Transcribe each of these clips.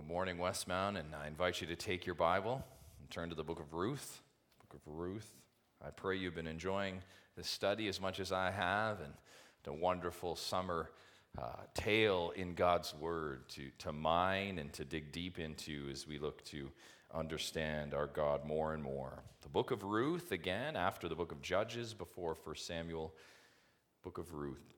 morning, Westmount, and I invite you to take your Bible and turn to the book of Ruth. Book of Ruth. I pray you've been enjoying this study as much as I have, and the wonderful summer tale in God's Word to mine and to dig deep into as we look to understand our God more and more. The book of Ruth, again, after the book of Judges, before 1 Samuel, book of Ruth.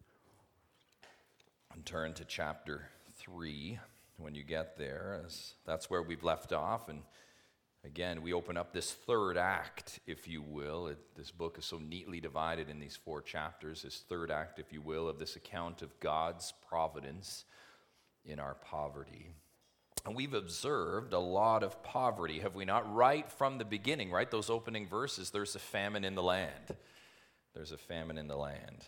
And turn to chapter 3 when you get there, as that's where we've left off. And again, we open up this third act, if you will. This book is so neatly divided in these 4 chapters, this third act, if you will, of this account of God's providence in our poverty. And we've observed a lot of poverty, have we not? Right from the beginning, right? Those opening verses, there's a famine in the land. There's a famine in the land.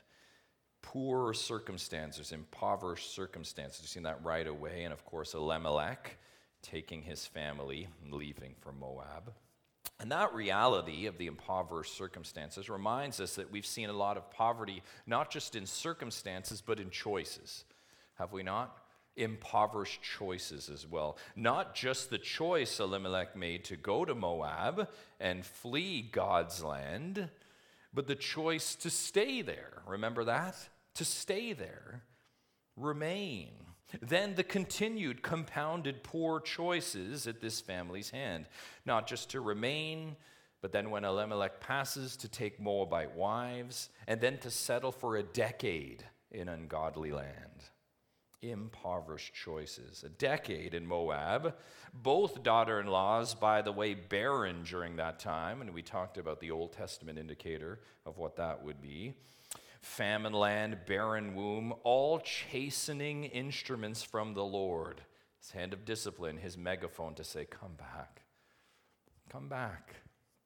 Poor circumstances, impoverished circumstances. You've seen that right away. And of course, Elimelech taking his family and leaving for Moab. And that reality of the impoverished circumstances reminds us that we've seen a lot of poverty, not just in circumstances, but in choices. Have we not? Impoverished choices as well. Not just the choice Elimelech made to go to Moab and flee God's land, but the choice to stay there. Remember that? To stay there, remain. Then the continued compounded poor choices at this family's hand. Not just to remain, but then when Elimelech passes, to take Moabite wives, and then to settle for a decade in ungodly land. Impoverished choices. A decade in Moab. Both daughter-in-laws, by the way, barren during that time, and we talked about the Old Testament indicator of what that would be. Famine land, barren womb, all chastening instruments from the Lord. His hand of discipline, his megaphone to say, come back. Come back.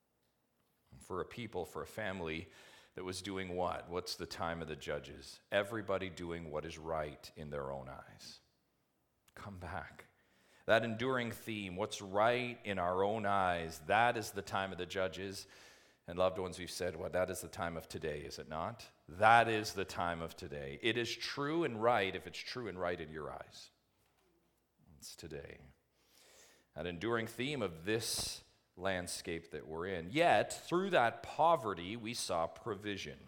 For a people, for a family that was doing what? What's the time of the judges? Everybody doing what is right in their own eyes. Come back. That enduring theme, what's right in our own eyes, that is the time of the judges. And loved ones, we've said, well, that is the time of today, is it not? That is the time of today. It is true and right if it's true and right in your eyes. It's today. That enduring theme of this landscape that we're in. Yet, through that poverty, we saw provision.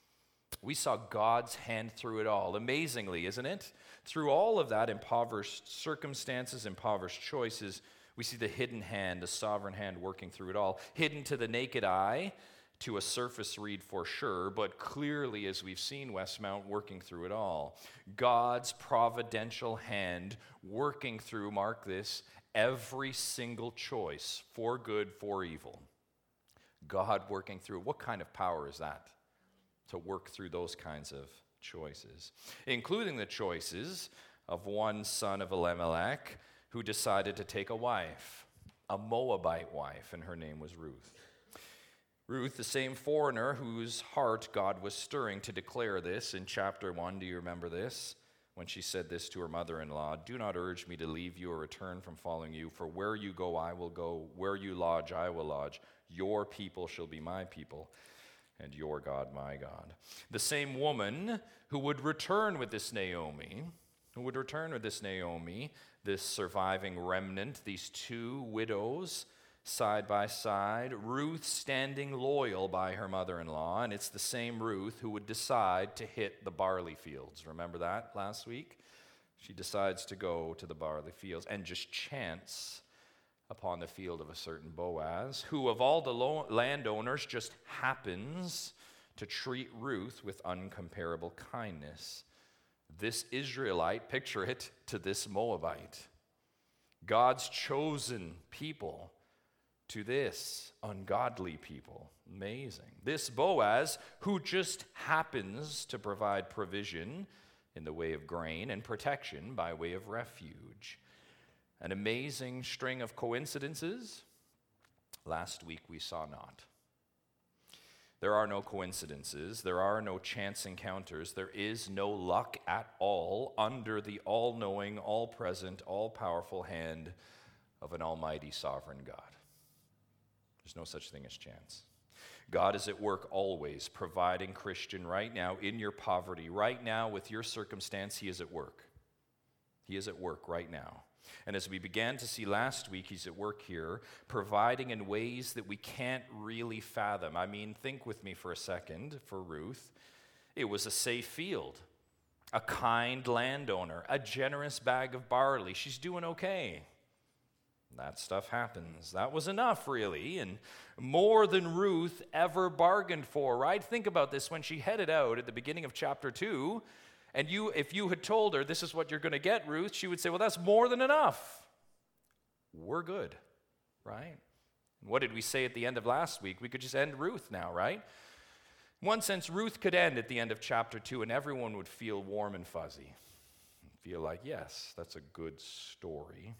We saw God's hand through it all. Amazingly, isn't it? Through all of that impoverished circumstances, impoverished choices, we see the hidden hand, the sovereign hand working through it all. Hidden to the naked eye, to a surface read for sure, but clearly, as we've seen, Westmount working through it all. God's providential hand working through, mark this, every single choice, for good, for evil. God working through. What kind of power is that? To work through those kinds of choices. Including the choices of one son of Elimelech who decided to take a wife, a Moabite wife, and her name was Ruth. Ruth, the same foreigner whose heart God was stirring to declare this in chapter 1. Do you remember this? When she said this to her mother-in-law, do not urge me to leave you or return from following you, for where you go, I will go. Where you lodge, I will lodge. Your people shall be my people, and your God, my God. The same woman who would return with this Naomi, this surviving remnant, these 2 widows, side by side, Ruth standing loyal by her mother-in-law, and it's the same Ruth who would decide to hit the barley fields. Remember that last week? She decides to go to the barley fields and just chance upon the field of a certain Boaz, who of all the landowners just happens to treat Ruth with uncomparable kindness. This Israelite, picture it, to this Moabite. God's chosen people to this ungodly people. Amazing. This Boaz, who just happens to provide provision in the way of grain and protection by way of refuge. An amazing string of coincidences. Last week we saw not. There are no coincidences. There are no chance encounters. There is no luck at all under the all-knowing, all-present, all-powerful hand of an almighty sovereign God. There's no such thing as chance. God is at work always, providing, Christian, right now in your poverty, right now with your circumstance, he is at work. He is at work right now. And as we began to see last week, he's at work here, providing in ways that we can't really fathom. I mean, think with me for a second for Ruth. It was a safe field, a kind landowner, a generous bag of barley. She's doing okay. That stuff happens. That was enough, really, and more than Ruth ever bargained for, right? Think about this. When she headed out at the beginning of chapter 2, and if you had told her, this is what you're going to get, Ruth, she would say, well, that's more than enough. We're good, right? And what did we say at the end of last week? We could just end Ruth now, right? In one sense, Ruth could end at the end of chapter 2, and everyone would feel warm and fuzzy. Feel like, yes, that's a good story.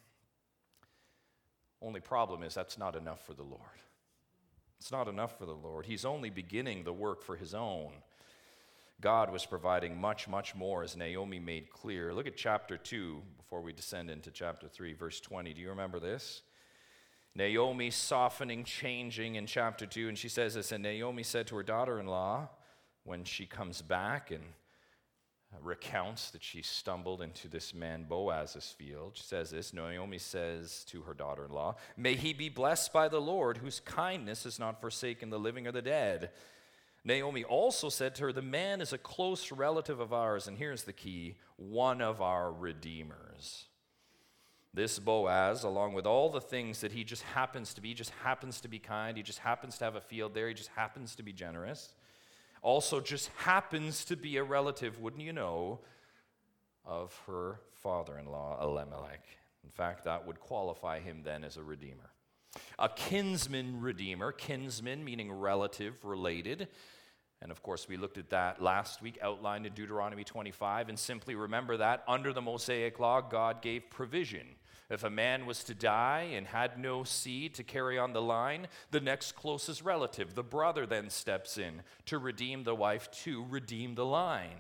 Only problem is that's not enough for the Lord. It's not enough for the Lord. He's only beginning the work for his own. God was providing much, much more, as Naomi made clear. Look at chapter 2 before we descend into chapter 3, verse 20. Do you remember this? Naomi softening, changing in chapter 2, and she says this, and Naomi said to her daughter-in-law when she comes back and recounts that she stumbled into this man Boaz's field. She says this, Naomi says to her daughter-in-law, may he be blessed by the Lord, whose kindness has not forsaken the living or the dead. Naomi also said to her, the man is a close relative of ours, and here's the key, one of our redeemers. This Boaz, along with all the things that he just happens to be kind, he just happens to have a field there, he just happens to be generous, also just happens to be a relative, wouldn't you know, of her father-in-law, Elimelech. In fact, that would qualify him then as a redeemer. A kinsman redeemer, kinsman meaning relative, related. And of course, we looked at that last week, outlined in Deuteronomy 25. And simply remember that under the Mosaic law, God gave provision. If a man was to die and had no seed to carry on the line, the next closest relative, the brother, then steps in to redeem the wife, to redeem the line.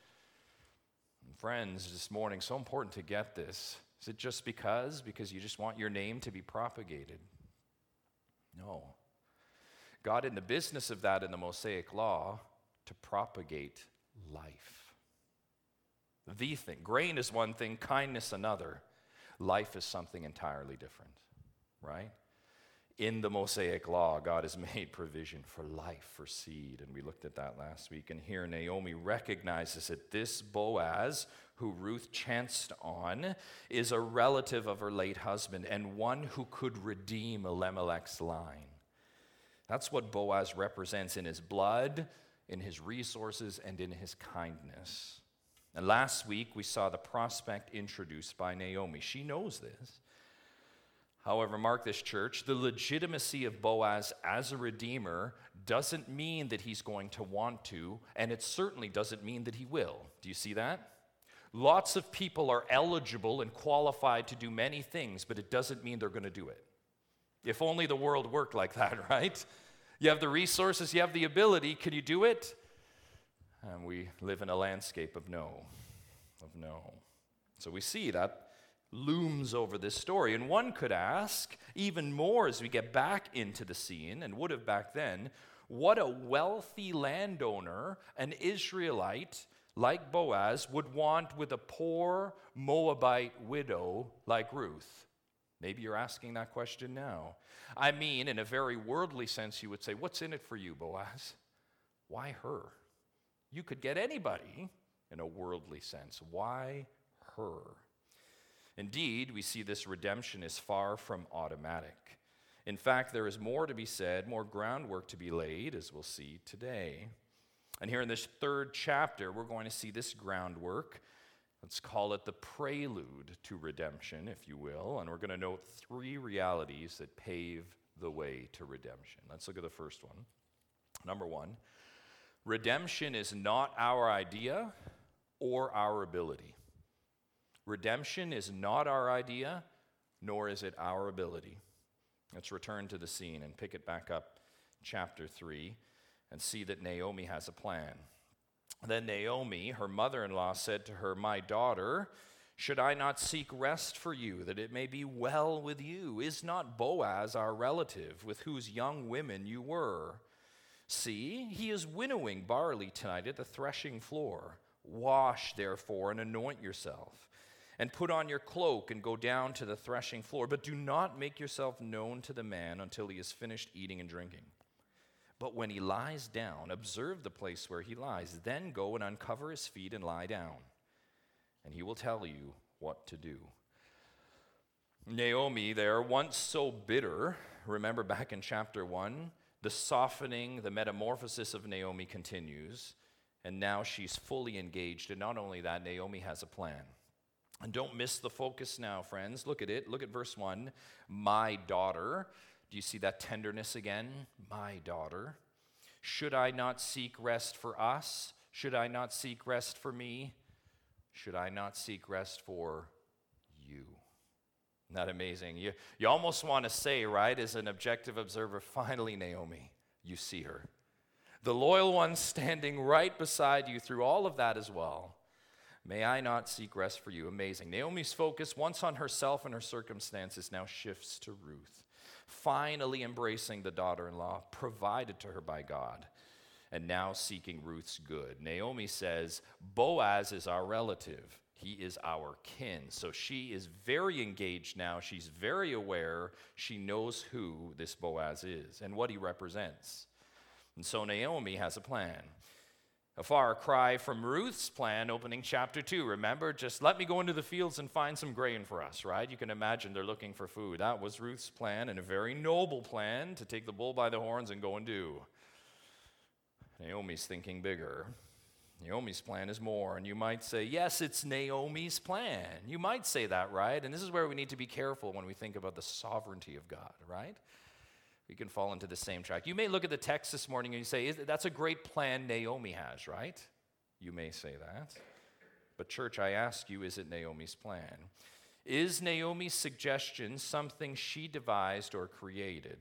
And friends, this morning, so important to get this. Is it just because you just want your name to be propagated? No. God in the business of that in the Mosaic law to propagate life. The thing. Grain is one thing, kindness another. Life is something entirely different, right? In the Mosaic law, God has made provision for life, for seed, and we looked at that last week. And here Naomi recognizes that this Boaz, who Ruth chanced on, is a relative of her late husband and one who could redeem Elimelech's line. That's what Boaz represents in his blood, in his resources, and in his kindness. And last week, we saw the prospect introduced by Naomi. She knows this. However, mark this, church, the legitimacy of Boaz as a redeemer doesn't mean that he's going to want to, and it certainly doesn't mean that he will. Do you see that? Lots of people are eligible and qualified to do many things, but it doesn't mean they're going to do it. If only the world worked like that, right? You have the resources, you have the ability, can you do it? And we live in a landscape of no. So we see that looms over this story. And one could ask, even more as we get back into the scene, and would have back then, what a wealthy landowner, an Israelite like Boaz, would want with a poor Moabite widow like Ruth. Maybe you're asking that question now. I mean, in a very worldly sense, you would say, what's in it for you, Boaz? Why her? You could get anybody in a worldly sense. Why her? Indeed, we see this redemption is far from automatic. In fact, there is more to be said, more groundwork to be laid, as we'll see today. And here in this third chapter, we're going to see this groundwork. Let's call it the prelude to redemption, if you will. And we're going to note three realities that pave the way to redemption. Let's look at the first one. Number one, redemption is not our idea or our ability. Redemption is not our idea, nor is it our ability. Let's return to the scene and pick it back up, chapter 3, and see that Naomi has a plan. Then Naomi, her mother-in-law, said to her, my daughter, should I not seek rest for you, that it may be well with you? Is not Boaz our relative, with whose young women you were? See, he is winnowing barley tonight at the threshing floor. Wash, therefore, and anoint yourself. and put on your cloak and go down to the threshing floor. But do not make yourself known to the man until he has finished eating and drinking. But when he lies down, observe the place where he lies. Then go and uncover his feet and lie down, and he will tell you what to do." Naomi there, once so bitter, remember back in chapter 1, the softening, the metamorphosis of Naomi continues, and now she's fully engaged. And not only that, Naomi has a plan. And don't miss the focus now, friends. Look at it. Look at verse 1. "My daughter." Do you see that tenderness again? "My daughter. Should I not seek rest for us? Should I not seek rest for me? Should I not seek rest for you?" Isn't that amazing? You almost want to say, right, as an objective observer, finally, Naomi, you see her. The loyal one standing right beside you through all of that as well. May I not seek rest for you? Amazing. Naomi's focus, once on herself and her circumstances, now shifts to Ruth, finally embracing the daughter-in-law provided to her by God, and now seeking Ruth's good. Naomi says, Boaz is our relative. He is our kin. So she is very engaged now. She's very aware. She knows who this Boaz is and what he represents. And so Naomi has a plan. A far cry from Ruth's plan, opening chapter 2. Remember, just let me go into the fields and find some grain for us, right? You can imagine they're looking for food. That was Ruth's plan, and a very noble plan to take the bull by the horns and go and do. Naomi's thinking bigger. Naomi's plan is more. And you might say, yes, it's Naomi's plan. You might say that, right? And this is where we need to be careful when we think about the sovereignty of God, right? We can fall into the same track. You may look at the text this morning and you say, that's a great plan Naomi has, right? You may say that. But church, I ask you, is it Naomi's plan? Is Naomi's suggestion something she devised or created?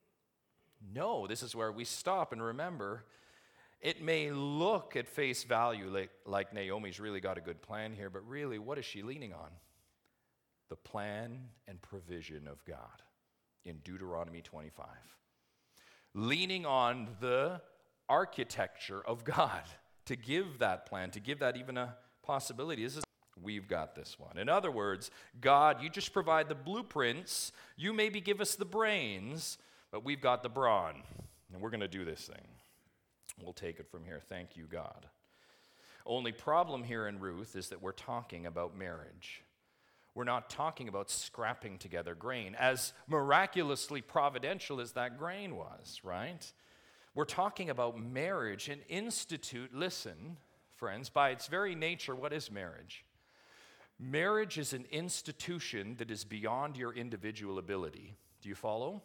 No, this is where we stop and remember, it may look at face value like Naomi's really got a good plan here, but really, what is she leaning on? The plan and provision of God in Deuteronomy 25. Leaning on the architecture of God to give that plan, to give that even a possibility. We've got this one. In other words, God, you just provide the blueprints. You maybe give us the brains, but we've got the brawn, and we're going to do this thing. We'll take it from here. Thank you, God. Only problem here in Ruth is that we're talking about marriage. We're not talking about scrapping together grain, as miraculously providential as that grain was, right? We're talking about marriage, an institute. Listen, friends, by its very nature, what is marriage? Marriage is an institution that is beyond your individual ability. Do you follow?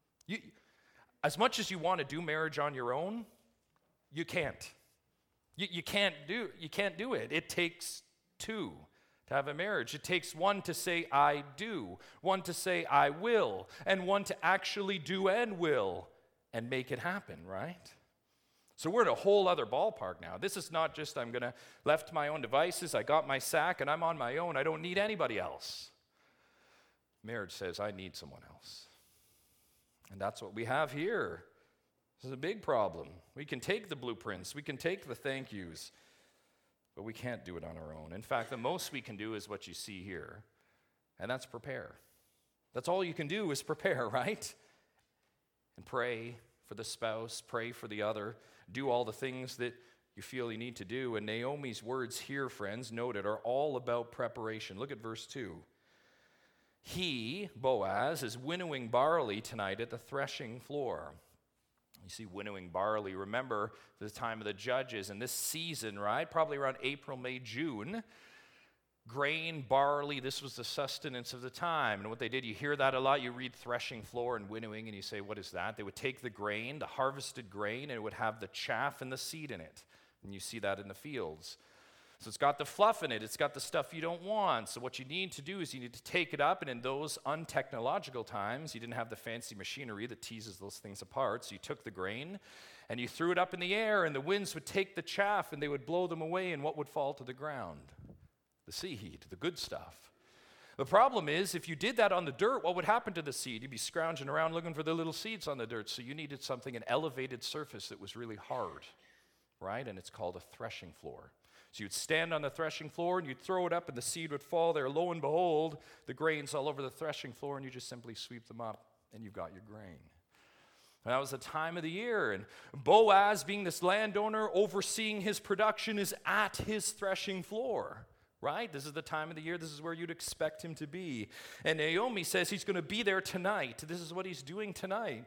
As much as you want to do marriage on your own, you can't. You can't do it. It takes two to have a marriage. It takes one to say, I do, one to say, I will, and one to actually do and will and make it happen, right? So we're in a whole other ballpark now. This is not just I'm going to left my own devices, I got my sack, and I'm on my own. I don't need anybody else. Marriage says, I need someone else. And that's what we have here. This is a big problem. We can take the blueprints, we can take the thank yous, but we can't do it on our own. In fact, the most we can do is what you see here, and that's prepare. That's all you can do is prepare, right? And pray for the spouse, pray for the other, do all the things that you feel you need to do. And Naomi's words here, friends, noted, are all about preparation. Look at verse 2. He, Boaz, is winnowing barley tonight at the threshing floor. You see, winnowing barley, remember the time of the Judges, and this season, right, probably around April, May, June, grain, barley, this was the sustenance of the time. And what they did, you hear that a lot, you read threshing floor and winnowing, and you say, what is that? They would take the grain, the harvested grain, and it would have the chaff and the seed in it. And you see that in the fields. So it's got the fluff in it. It's got the stuff you don't want. So what you need to do is you need to take it up, and in those untechnological times, you didn't have the fancy machinery that teases those things apart. So you took the grain, and you threw it up in the air, and the winds would take the chaff, and they would blow them away, and what would fall to the ground? The seed, the good stuff. The problem is, if you did that on the dirt, what would happen to the seed? You'd be scrounging around looking for the little seeds on the dirt. So you needed something, an elevated surface that was really hard, right? And it's called a threshing floor. So you'd stand on the threshing floor and you'd throw it up and the seed would fall there. Lo and behold, the grain's all over the threshing floor and you just simply sweep them up and you've got your grain. And that was the time of the year. And Boaz, being this landowner, overseeing his production, is at his threshing floor, right? This is the time of the year. This is where you'd expect him to be. And Naomi says he's going to be there tonight. This is what he's doing tonight.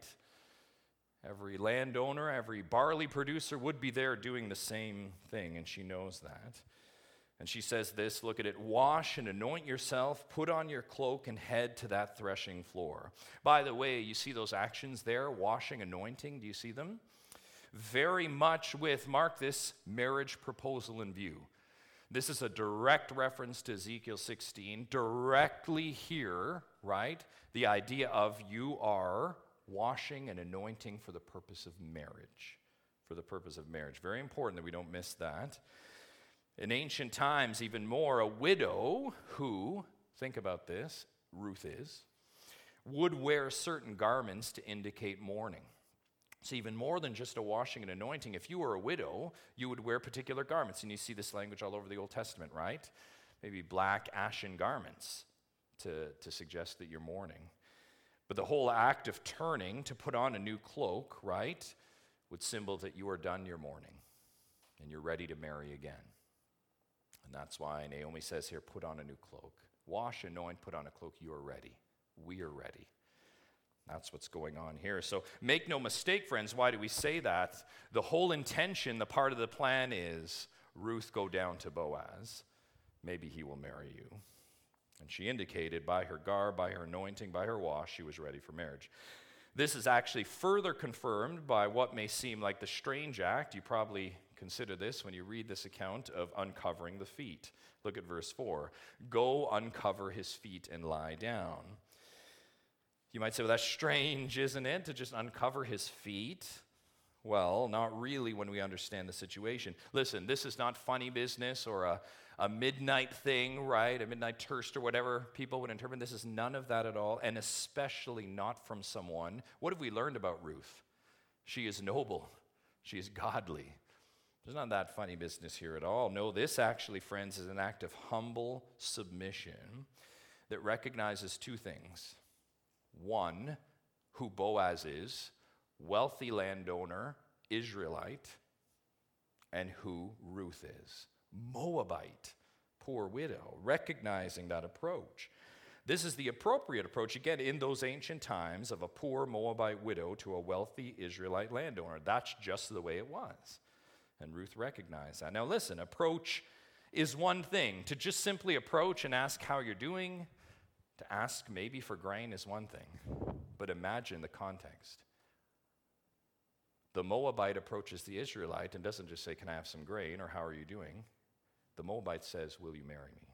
Every landowner, every barley producer would be there doing the same thing, and she knows that. And she says this, look at it, wash and anoint yourself, put on your cloak, and head to that threshing floor. By the way, you see those actions there, washing, anointing, do you see them? Very much with, mark this, marriage proposal in view. This is a direct reference to Ezekiel 16, directly here, right? The idea of you are washing and anointing for the purpose of marriage. For the purpose of marriage. Very important that we don't miss that. In ancient times, even more, a widow who, think about this, Ruth is, would wear certain garments to indicate mourning. So even more than just a washing and anointing, if you were a widow, you would wear particular garments. And you see this language all over the Old Testament, right? Maybe black, ashen garments to suggest that you're mourning. But the whole act of turning to put on a new cloak, right, would symbol that you are done your mourning and you're ready to marry again. And that's why Naomi says here, put on a new cloak. Wash, anoint, put on a cloak. You are ready. We are ready. That's what's going on here. So make no mistake, friends, why do we say that? The whole intention, the part of the plan is, Ruth, go down to Boaz. Maybe he will marry you. And she indicated by her garb, by her anointing, by her wash, she was ready for marriage. This is actually further confirmed by what may seem like the strange act. You probably consider this when you read this account of uncovering the feet. Look at verse 4. Go uncover his feet and lie down. You might say, well, that's strange, isn't it, to just uncover his feet? Well, not really when we understand the situation. Listen, this is not funny business or a midnight thing, right? A midnight thirst or whatever people would interpret. This is none of that at all, and especially not from someone. What have we learned about Ruth? She is noble. She is godly. There's not that funny business here at all. No, this actually, friends, is an act of humble submission that recognizes two things. One, who Boaz is, wealthy landowner, Israelite, and who Ruth is, Moabite, poor widow, recognizing that approach. This is the appropriate approach, again, in those ancient times of a poor Moabite widow to a wealthy Israelite landowner. That's just the way it was. And Ruth recognized that. Now listen, approach is one thing. To just simply approach and ask how you're doing, to ask maybe for grain is one thing. But imagine the context. The Moabite approaches the Israelite and doesn't just say, can I have some grain, or how are you doing? The Moabite says, will you marry me?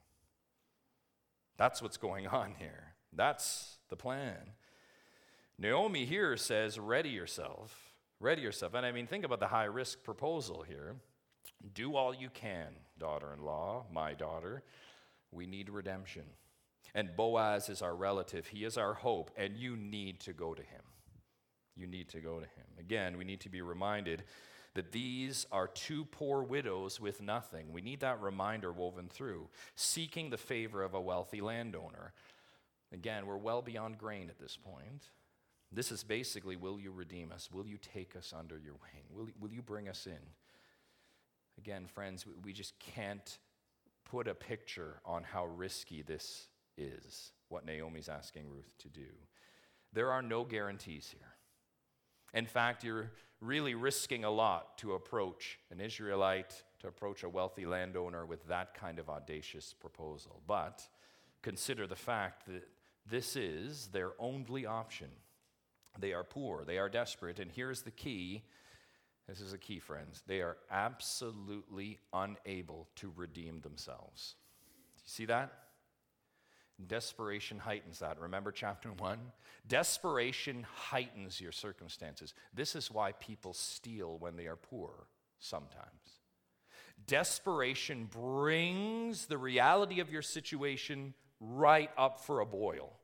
That's what's going on here. That's the plan. Naomi here says, ready yourself. Ready yourself. And I mean, think about the high-risk proposal here. Do all you can, daughter-in-law, my daughter. We need redemption. And Boaz is our relative. He is our hope, and you need to go to him. You need to go to him. Again, we need to be reminded that these are two poor widows with nothing. We need that reminder woven through, seeking the favor of a wealthy landowner. Again, we're well beyond grain at this point. This is basically, will you redeem us? Will you take us under your wing? Will you bring us in? Again, friends, we just can't put a picture on how risky this is, what Naomi's asking Ruth to do. There are no guarantees here. In fact, you're really risking a lot to approach an Israelite, to approach a wealthy landowner with that kind of audacious proposal. But consider the fact that this is their only option. They are poor, they are desperate, and here's the key. This is the key, friends. They are absolutely unable to redeem themselves. Do you see that? Desperation heightens that. Remember chapter 1? Desperation heightens your circumstances. This is why people steal when they are poor sometimes. Desperation brings the reality of your situation right up for a boil.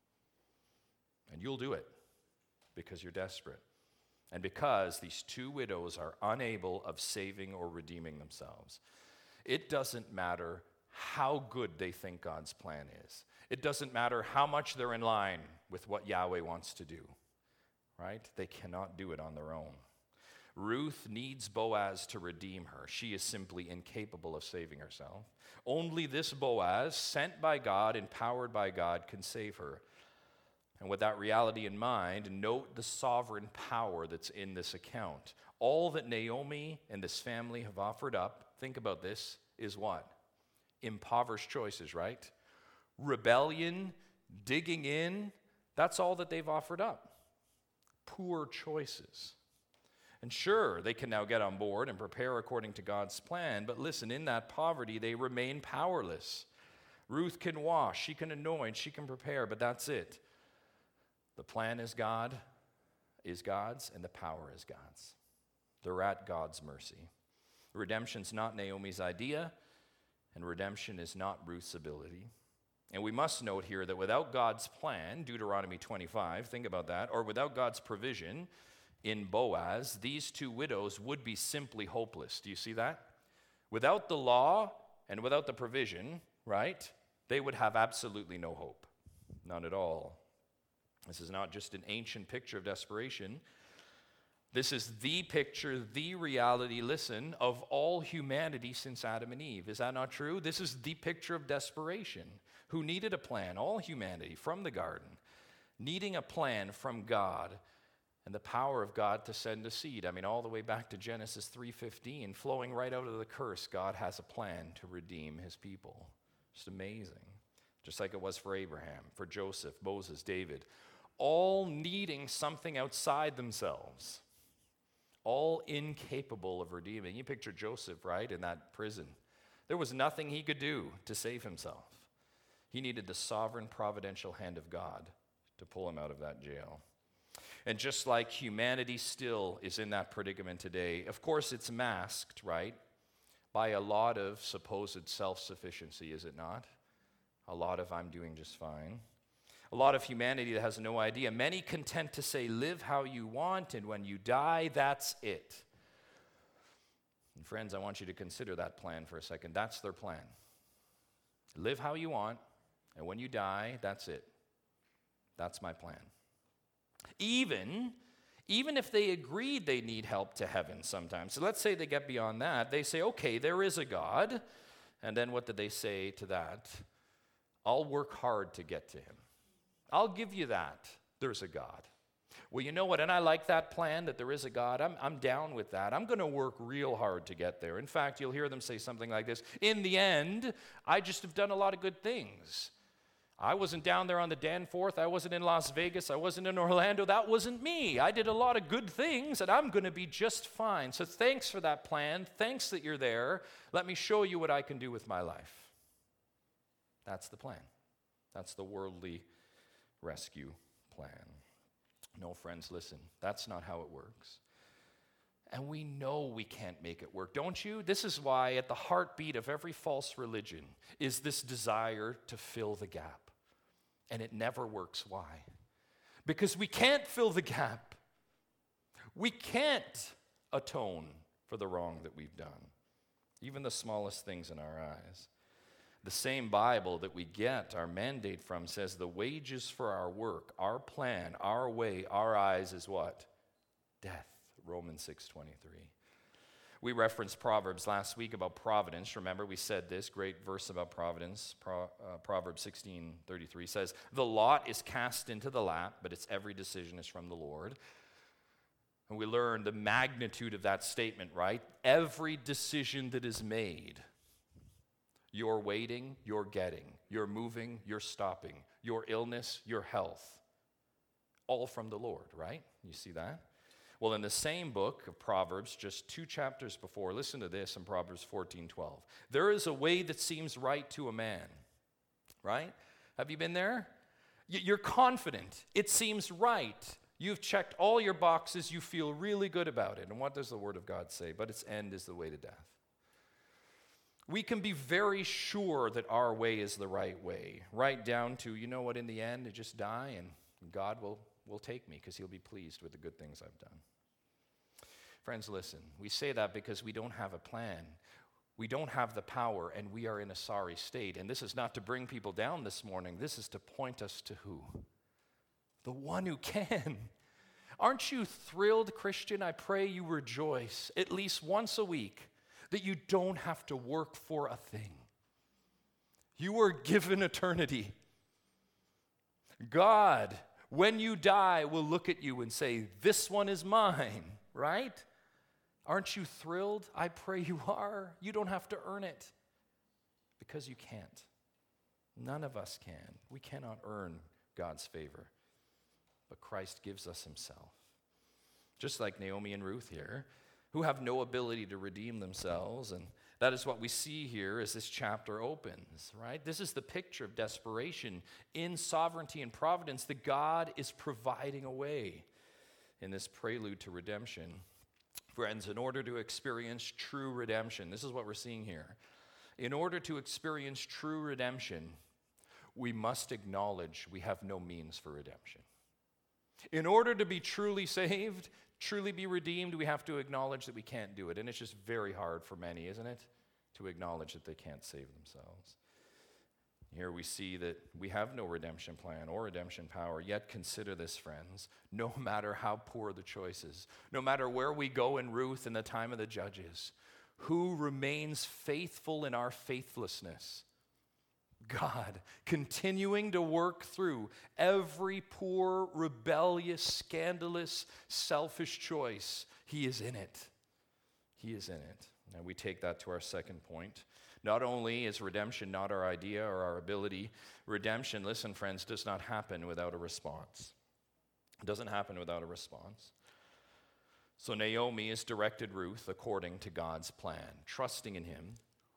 And you'll do it because you're desperate. And because these two widows are unable of saving or redeeming themselves. It doesn't matter how good they think God's plan is. It doesn't matter how much they're in line with what Yahweh wants to do, right? They cannot do it on their own. Ruth needs Boaz to redeem her. She is simply incapable of saving herself. Only this Boaz, sent by God, empowered by God, can save her. And with that reality in mind, note the sovereign power that's in this account. All that Naomi and this family have offered up, think about this, is what? Impoverished choices, right? Rebellion, digging in, that's all that they've offered up. Poor choices. And sure, they can now get on board and prepare according to God's plan, but listen, in that poverty, they remain powerless. Ruth can wash, she can anoint, she can prepare, but that's it. The plan is God's, and the power is God's. They're at God's mercy. Redemption's not Naomi's idea, and redemption is not Ruth's ability. And we must note here that without God's plan, Deuteronomy 25, think about that, or without God's provision in Boaz, these two widows would be simply hopeless. Do you see that? Without the law and without the provision, right, they would have absolutely no hope. None at all. This is not just an ancient picture of desperation. This is the picture, the reality, listen, of all humanity since Adam and Eve. Is that not true? This is the picture of desperation. Who needed a plan? All humanity from the garden, needing a plan from God and the power of God to send a seed. I mean, all the way back to Genesis 3:15, flowing right out of the curse, God has a plan to redeem his people. Just amazing. Just like it was for Abraham, for Joseph, Moses, David, all needing something outside themselves, all incapable of redeeming. You picture Joseph, right, in that prison. There was nothing he could do to save himself. He needed the sovereign providential hand of God to pull him out of that jail. And just like humanity still is in that predicament today, of course it's masked, right, by a lot of supposed self-sufficiency, is it not? A lot of I'm doing just fine. A lot of humanity that has no idea. Many content to say, live how you want, and when you die, that's it. And friends, I want you to consider that plan for a second. That's their plan. Live how you want, and when you die, that's it. That's my plan. Even if they agreed they need help to heaven sometimes. So let's say they get beyond that. They say, okay, there is a God. And then what did they say to that? I'll work hard to get to him. I'll give you that. There's a God. Well, you know what? And I like that plan that there is a God. I'm down with that. I'm going to work real hard to get there. In fact, you'll hear them say something like this. In the end, I just have done a lot of good things. I wasn't down there on the Danforth. I wasn't in Las Vegas. I wasn't in Orlando. That wasn't me. I did a lot of good things, and I'm going to be just fine. So thanks for that plan. Thanks that you're there. Let me show you what I can do with my life. That's the plan. That's the worldly rescue plan. No, friends, listen. That's not how it works. And we know we can't make it work, don't you? This is why at the heartbeat of every false religion is this desire to fill the gap. And it never works. Why? Because we can't fill the gap. We can't atone for the wrong that we've done, even the smallest things in our eyes. The same Bible that we get our mandate from says the wages for our work, our plan, our way, our eyes is what? Death. Romans 6:23. We referenced Proverbs last week about providence. Remember, we said this great verse about providence. Proverbs 16:33 says, the lot is cast into the lap, but its every decision is from the Lord. And we learned the magnitude of that statement, right? Every decision that is made, you're waiting, you're getting, you're moving, you're stopping, your illness, your health, all from the Lord, right? You see that? Well, in the same book of Proverbs, just 2 chapters before, listen to this in Proverbs 14:12. There is a way that seems right to a man, right? Have you been there? You're confident. It seems right. You've checked all your boxes. You feel really good about it. And what does the Word of God say? But its end is the way to death. We can be very sure that our way is the right way, right down to, you know what, in the end, I just die and God will take me because he'll be pleased with the good things I've done. Friends, listen, we say that because we don't have a plan. We don't have the power, and we are in a sorry state. And this is not to bring people down this morning. This is to point us to who? The one who can. Aren't you thrilled, Christian? I pray you rejoice at least once a week that you don't have to work for a thing. You are given eternity. God, when you die, will look at you and say, this one is mine, right? Aren't you thrilled? I pray you are. You don't have to earn it because you can't. None of us can. We cannot earn God's favor, but Christ gives us himself. Just like Naomi and Ruth here, who have no ability to redeem themselves, and that is what we see here as this chapter opens, right? This is the picture of desperation in sovereignty and providence that God is providing a way in this prelude to redemption. Friends, in order to experience true redemption, this is what we're seeing here. In order to experience true redemption, we must acknowledge we have no means for redemption. In order to be truly saved, truly be redeemed, we have to acknowledge that we can't do it. And it's just very hard for many, isn't it, to acknowledge that they can't save themselves. Here we see that we have no redemption plan or redemption power. Yet consider this, friends. No matter how poor the choices, no matter where we go in Ruth in the time of the judges, who remains faithful in our faithlessness? God, continuing to work through every poor, rebellious, scandalous, selfish choice. He is in it. He is in it. And we take that to our second point. Not only is redemption not our idea or our ability, redemption, listen, friends, does not happen without a response. It doesn't happen without a response. So Naomi has directed Ruth according to God's plan, trusting in him.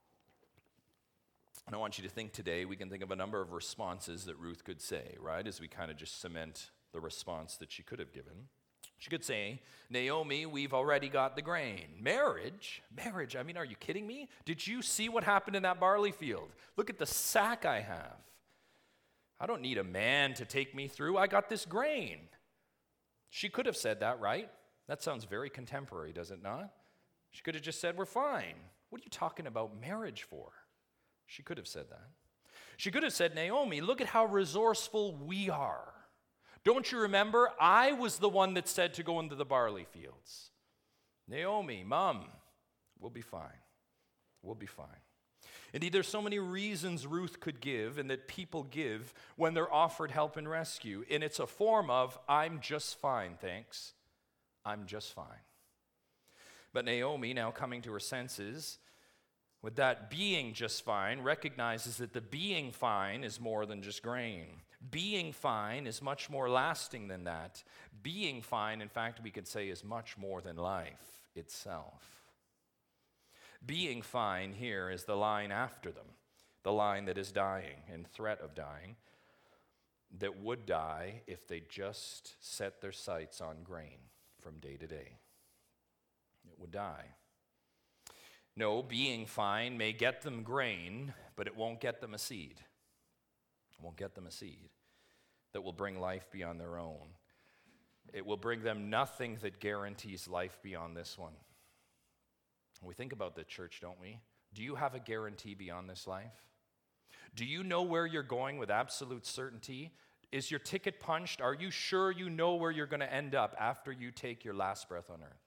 And I want you to think today, we can think of a number of responses that Ruth could say, right, as we kind of just cement the response that she could have given. She could say, Naomi, we've already got the grain. Marriage? I mean, are you kidding me? Did you see what happened in that barley field? Look at the sack I have. I don't need a man to take me through. I got this grain. She could have said that, right? That sounds very contemporary, does it not? She could have just said, we're fine. What are you talking about marriage for? She could have said that. She could have said, Naomi, look at how resourceful we are. Don't you remember? I was the one that said to go into the barley fields. Naomi, Mom, we'll be fine. We'll be fine. Indeed, there's so many reasons Ruth could give and that people give when they're offered help and rescue. And it's a form of, I'm just fine, thanks. I'm just fine. But Naomi, now coming to her senses, with that being just fine, recognizes that the being fine is more than just grain. Being fine is much more lasting than that. Being fine, in fact, we could say is much more than life itself. Being fine here is the line after them, the line that is dying and threat of dying, that would die if they just set their sights on grain from day to day. It would die. No, being fine may get them grain, but it won't get them a seed. It won't get them a seed that will bring life beyond their own. It will bring them nothing that guarantees life beyond this one. We think about the church, don't we? Do you have a guarantee beyond this life? Do you know where you're going with absolute certainty? Is your ticket punched? Are you sure you know where you're going to end up after you take your last breath on earth?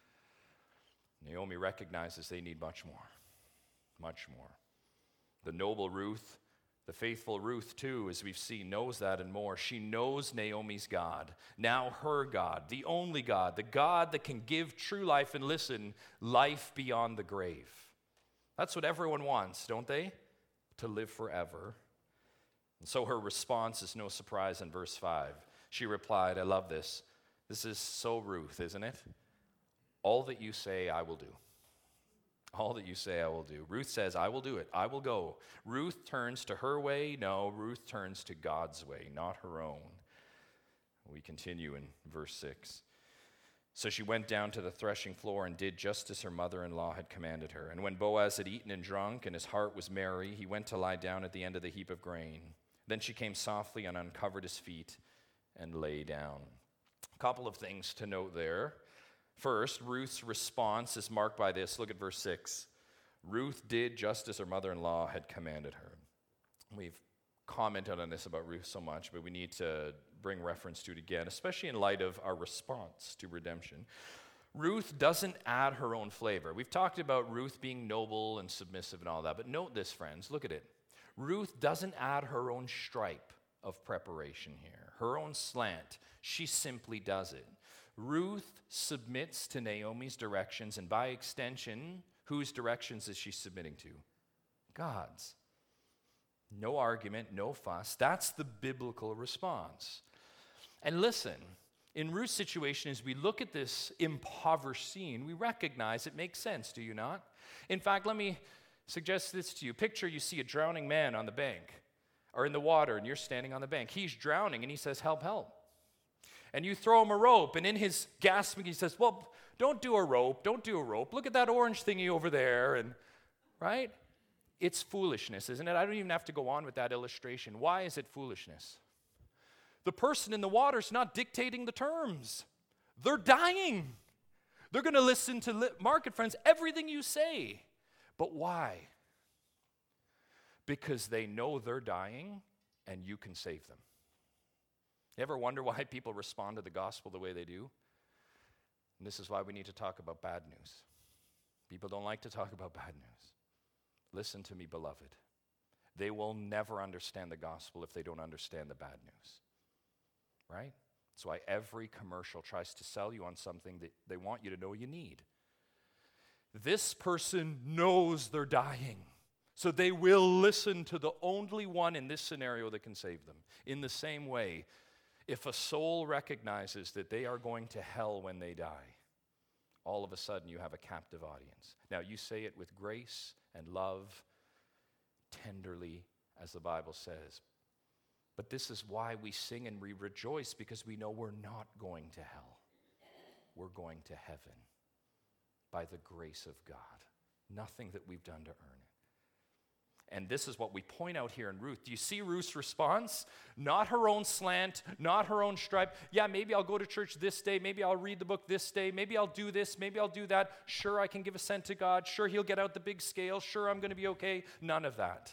Naomi recognizes they need much more. Much more. The noble Ruth, the faithful Ruth too, as we've seen, knows that and more. She knows Naomi's God, now her God, the only God, the God that can give true life and listen, life beyond the grave. That's what everyone wants, don't they? To live forever. And so her response is no surprise in verse 5. She replied, I love this. This is so Ruth, isn't it? All that you say, I will do. All that you say, I will do. Ruth says, I will do it. I will go. Ruth turns to her way. No, Ruth turns to God's way, not her own. We continue in verse 6. So she went down to the threshing floor and did just as her mother-in-law had commanded her. And when Boaz had eaten and drunk and his heart was merry, he went to lie down at the end of the heap of grain. Then she came softly and uncovered his feet and lay down. A couple of things to note there. First, Ruth's response is marked by this. Look at verse 6. Ruth did just as her mother-in-law had commanded her. We've commented on this about Ruth so much, but we need to bring reference to it again, especially in light of our response to redemption. Ruth doesn't add her own flavor. We've talked about Ruth being noble and submissive and all that, but note this, friends. Look at it. Ruth doesn't add her own stripe of preparation here, her own slant. She simply does it. Ruth submits to Naomi's directions, and by extension, whose directions is she submitting to? God's. No argument, no fuss. That's the biblical response. And listen, in Ruth's situation, as we look at this impoverished scene, we recognize it makes sense, do you not? In fact, let me suggest this to you. Picture you see a drowning man on the bank or in the water, and you're standing on the bank. He's drowning, and he says, help, help. And you throw him a rope, and in his gasping, he says, well, don't do a rope. Look at that orange thingy over there, and right? It's foolishness, isn't it? I don't even have to go on with that illustration. Why is it foolishness? The person in the water is not dictating the terms. They're dying. They're going to listen to, market friends, everything you say. But why? Because they know they're dying and you can save them. You ever wonder why people respond to the gospel the way they do? And this is why we need to talk about bad news. People don't like to talk about bad news. Listen to me, beloved. They will never understand the gospel if they don't understand the bad news. Right? That's why every commercial tries to sell you on something that they want you to know you need. This person knows they're dying, so they will listen to the only one in this scenario that can save them. In the same way, if a soul recognizes that they are going to hell when they die, all of a sudden you have a captive audience. Now, you say it with grace and love, tenderly, as the Bible says. But this is why we sing and we rejoice, because we know we're not going to hell. We're going to heaven by the grace of God. Nothing that we've done to earn it. And this is what we point out here in Ruth. Do you see Ruth's response? Not her own slant, not her own stripe. Yeah, maybe I'll go to church this day. Maybe I'll read the book this day. Maybe I'll do this. Maybe I'll do that. Sure, I can give a cent to God. Sure, he'll get out the big scale. Sure, I'm going to be okay. None of that.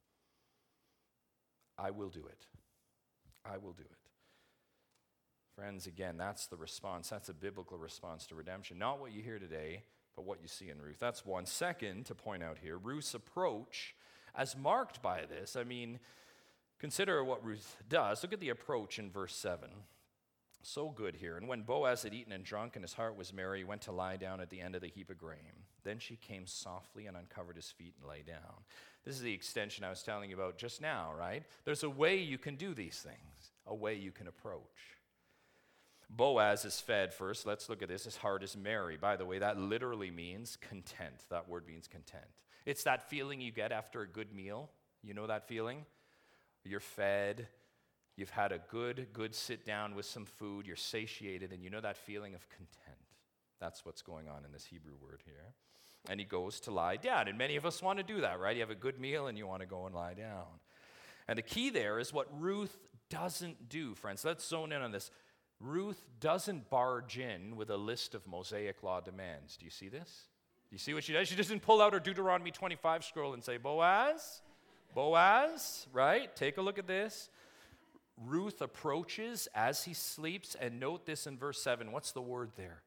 I will do it. I will do it. Friends, again, that's the response. That's a biblical response to redemption. Not what you hear today, but what you see in Ruth. That's one. Second, to point out here, Ruth's approach as marked by this. I mean, consider what Ruth does. Look at the approach in verse 7. So good here. And when Boaz had eaten and drunk and his heart was merry, he went to lie down at the end of the heap of grain. Then she came softly and uncovered his feet and lay down. This is the extension I was telling you about just now, right? There's a way you can do these things, a way you can approach. Boaz is fed first. Let's look at this. His heart is merry. By the way, that literally means content. That word means content. It's that feeling you get after a good meal. You know that feeling? You're fed. You've had a good sit down with some food. You're satiated, and you know that feeling of content. That's what's going on in this Hebrew word here. And he goes to lie down. And many of us want to do that, right? You have a good meal, and you want to go and lie down. And the key there is what Ruth doesn't do, friends. Let's zone in on this. Ruth doesn't barge in with a list of Mosaic law demands. Do you see this? Do you see what she does? She doesn't pull out her Deuteronomy 25 scroll and say, Boaz, right? Take a look at this. Ruth approaches as he sleeps, and note this in verse 7. What's the word there?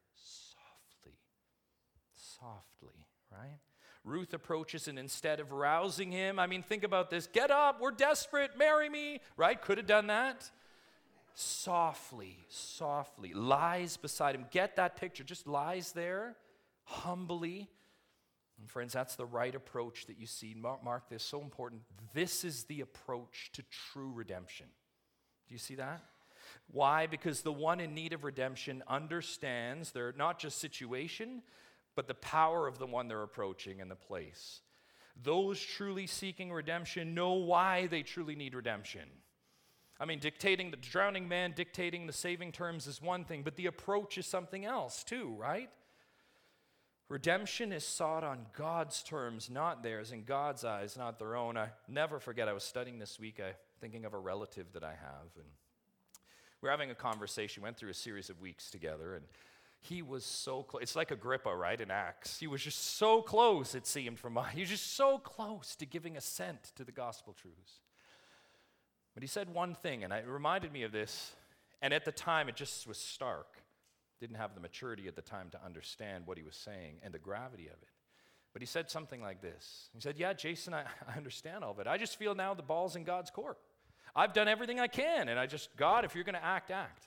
Softly, right? Ruth approaches, and instead of rousing him, I mean, think about this. Get up, we're desperate, marry me, right? Could have done that. Softly, lies beside him. Get that picture, just lies there, humbly. And friends, that's the right approach that you see. Mark this, so important. This is the approach to true redemption. Do you see that? Why? Because the one in need of redemption understands their not just situation, but the power of the one they're approaching and the place. Those truly seeking redemption know why they truly need redemption. I mean, dictating the drowning man, dictating the saving terms is one thing, but the approach is something else too, right? Redemption is sought on God's terms, not theirs, in God's eyes, not their own. I never forget, I was studying this week, thinking of a relative that I have, and we're having a conversation. We went through a series of weeks together, and He was so close. It's like Agrippa, right, in Acts. He was just so close, it seemed, he was just so close to giving assent to the gospel truths. But he said one thing, and it reminded me of this, and at the time it just was stark. Didn't have the maturity at the time to understand what he was saying and the gravity of it. But he said something like this. He said, yeah, Jason, I understand all of it. I just feel now the ball's in God's court. I've done everything I can, and God, if you're going to act, act.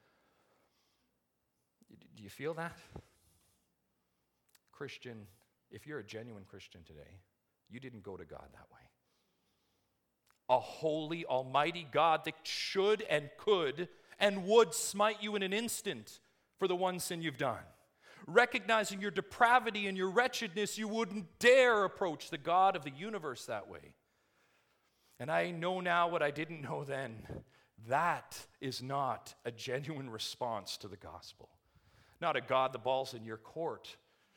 Do you feel that? Christian, if you're a genuine Christian today, you didn't go to God that way. A holy, almighty God that should and could and would smite you in an instant for the one sin you've done. Recognizing your depravity and your wretchedness, you wouldn't dare approach the God of the universe that way. And I know now what I didn't know then. That is not a genuine response to the gospel. Not a God, the ball's in your court.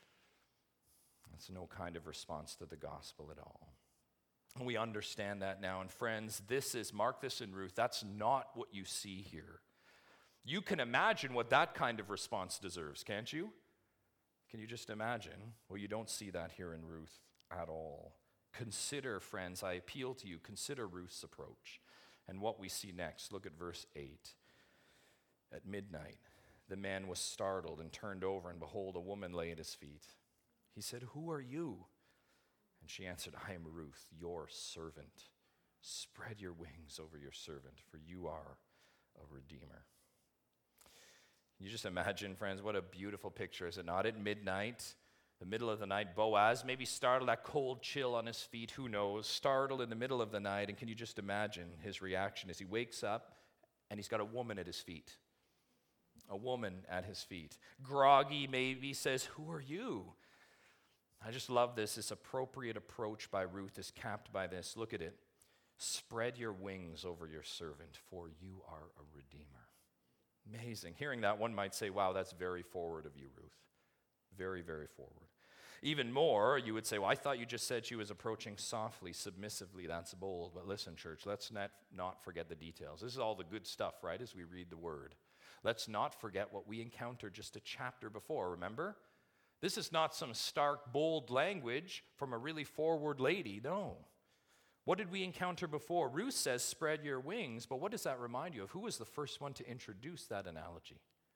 That's no kind of response to the gospel at all. And we understand that now. And friends, mark this in Ruth, that's not what you see here. You can imagine what that kind of response deserves, can't you? Can you just imagine? Well, you don't see that here in Ruth at all. Consider, friends, I appeal to you, consider Ruth's approach and what we see next. Look at verse 8. At midnight, the man was startled and turned over, and behold, a woman lay at his feet. He said, "Who are you?" And she answered, "I am Ruth, your servant. Spread your wings over your servant, for you are a redeemer." Can you just imagine, friends, what a beautiful picture, is it not? At midnight, the middle of the night, Boaz, maybe startled, that cold chill on his feet, who knows, startled in the middle of the night, and can you just imagine his reaction as he wakes up and he's got a woman at his feet? A woman at his feet. Groggy, maybe, says, "Who are you?" I just love this appropriate approach by Ruth is capped by this. Look at it. Spread your wings over your servant, for you are a redeemer. Amazing. Hearing that, one might say, wow, that's very forward of you, Ruth. Very, very forward. Even more, you would say, well, I thought you just said she was approaching softly, submissively. That's bold. But listen, church, let's not forget the details. This is all the good stuff, right, as we read the word. Let's not forget what we encountered just a chapter before, remember? This is not some stark, bold language from a really forward lady, no. What did we encounter before? Ruth says, spread your wings, but what does that remind you of? Who was the first one to introduce that analogy?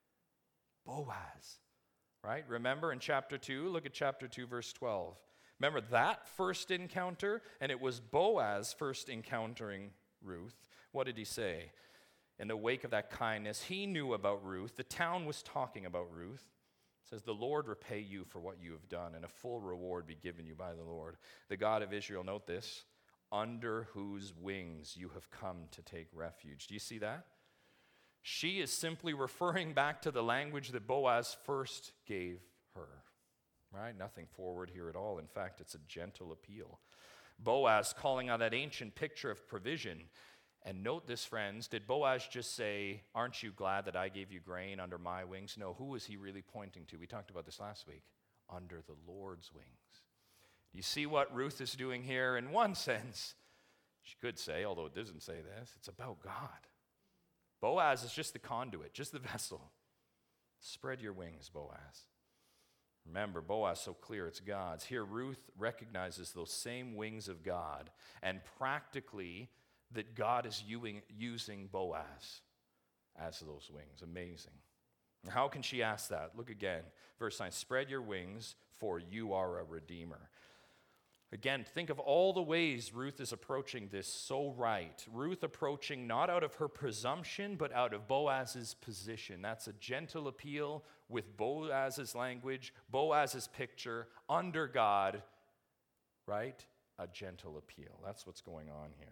Boaz, right? Remember in chapter 2, look at chapter 2, verse 12. Remember that first encounter, and it was Boaz first encountering Ruth. What did he say? In the wake of that kindness, he knew about Ruth. The town was talking about Ruth. It says, the Lord repay you for what you have done, and a full reward be given you by the Lord. The God of Israel, note this, under whose wings you have come to take refuge. Do you see that? She is simply referring back to the language that Boaz first gave her, right? Nothing forward here at all. In fact, it's a gentle appeal. Boaz calling on that ancient picture of provision. And note this, friends, did Boaz just say, aren't you glad that I gave you grain under my wings? No, who was he really pointing to? We talked about this last week. Under the Lord's wings. Do you see what Ruth is doing here? In one sense, she could say, although it doesn't say this, it's about God. Boaz is just the conduit, just the vessel. Spread your wings, Boaz. Remember, Boaz, so clear, it's God's. Here, Ruth recognizes those same wings of God, and practically that God is using Boaz as those wings. Amazing. How can she ask that? Look again, verse 9, spread your wings, for you are a redeemer. Again, think of all the ways Ruth is approaching this so right. Ruth approaching not out of her presumption, but out of Boaz's position. That's a gentle appeal with Boaz's language, Boaz's picture, under God, right? A gentle appeal. That's what's going on here.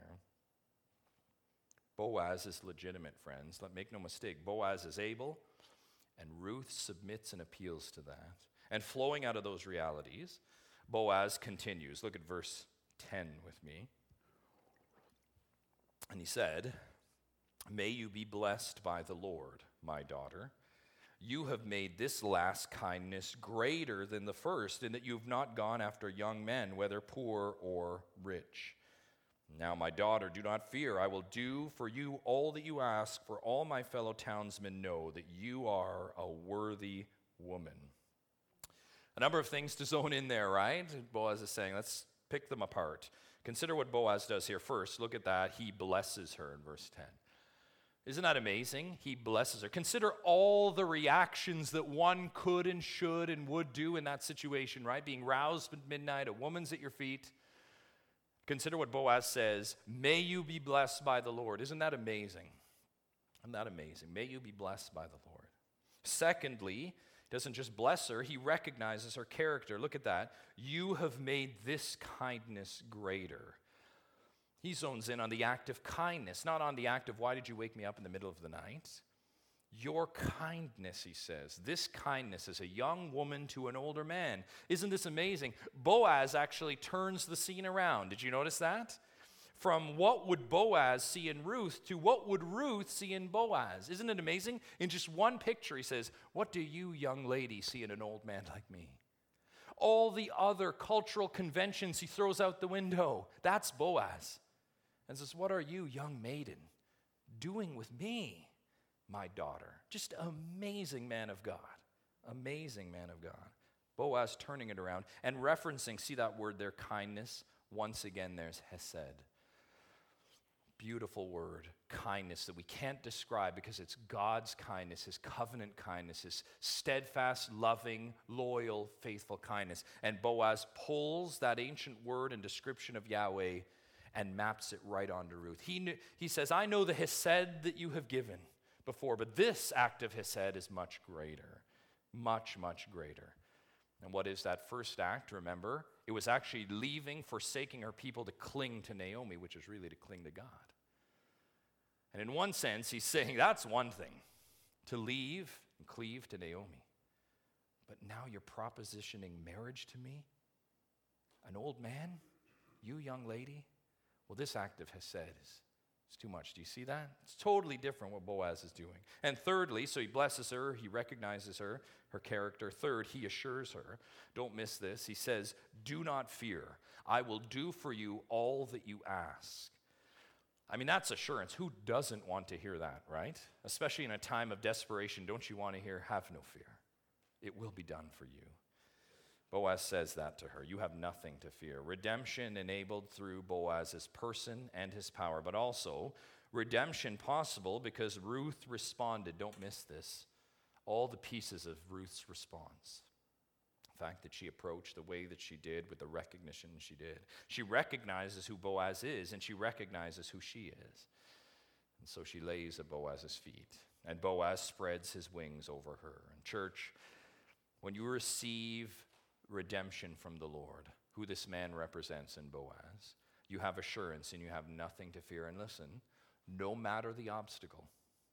Boaz is legitimate, friends. Make no mistake. Boaz is able, and Ruth submits and appeals to that. And flowing out of those realities, Boaz continues. Look at verse 10 with me. And he said, may you be blessed by the Lord, my daughter. You have made this last kindness greater than the first, in that you have not gone after young men, whether poor or rich. Now, my daughter, do not fear. I will do for you all that you ask, for all my fellow townsmen know that you are a worthy woman. A number of things to zone in there, right? Boaz is saying, let's pick them apart. Consider what Boaz does here. First, look at that. He blesses her in verse 10. Isn't that amazing? He blesses her. Consider all the reactions that one could and should and would do in that situation, right? Being roused at midnight, a woman's at your feet. Consider what Boaz says, may you be blessed by the Lord. Isn't that amazing? Isn't that amazing? May you be blessed by the Lord. Secondly, he doesn't just bless her, he recognizes her character. Look at that. You have made this kindness greater. He zones in on the act of kindness, not on the act of why did you wake me up in the middle of the night? Your kindness, he says. This kindness as a young woman to an older man. Isn't this amazing? Boaz actually turns the scene around. Did you notice that? From what would Boaz see in Ruth to what would Ruth see in Boaz. Isn't it amazing? In just one picture, he says, what do you, young lady, see in an old man like me? All the other cultural conventions he throws out the window. That's Boaz. And says, what are you, young maiden, doing with me, my daughter? Just amazing man of God. Amazing man of God. Boaz turning it around and referencing, see that word there, kindness. Once again, there's hesed. Beautiful word, kindness that we can't describe because it's God's kindness, his covenant kindness, his steadfast, loving, loyal, faithful kindness. And Boaz pulls that ancient word and description of Yahweh and maps it right onto Ruth. He says, I know the hesed that you have given before, but this act of hesed is much greater, much, much greater. And what is that first act? Remember, it was actually leaving, forsaking her people to cling to Naomi, which is really to cling to God. And in one sense, he's saying that's one thing, to leave and cleave to Naomi. But now you're propositioning marriage to me? An old man? You, young lady? Well, this act of hesed is too much. Do you see that? It's totally different what Boaz is doing. And thirdly, so he blesses her, he recognizes her character. Third, he assures her. Don't miss this. He says, do not fear. I will do for you all that you ask. I mean, that's assurance. Who doesn't want to hear that, right? Especially in a time of desperation, don't you want to hear, have no fear. It will be done for you. Boaz says that to her. You have nothing to fear. Redemption enabled through Boaz's person and his power, but also redemption possible because Ruth responded. Don't miss this. All the pieces of Ruth's response. The fact that she approached the way that she did with the recognition she did. She recognizes who Boaz is, and she recognizes who she is. And so she lays at Boaz's feet, and Boaz spreads his wings over her. And church, when you receive redemption from the Lord, who this man represents in Boaz, you have assurance and you have nothing to fear. And listen, no matter the obstacle,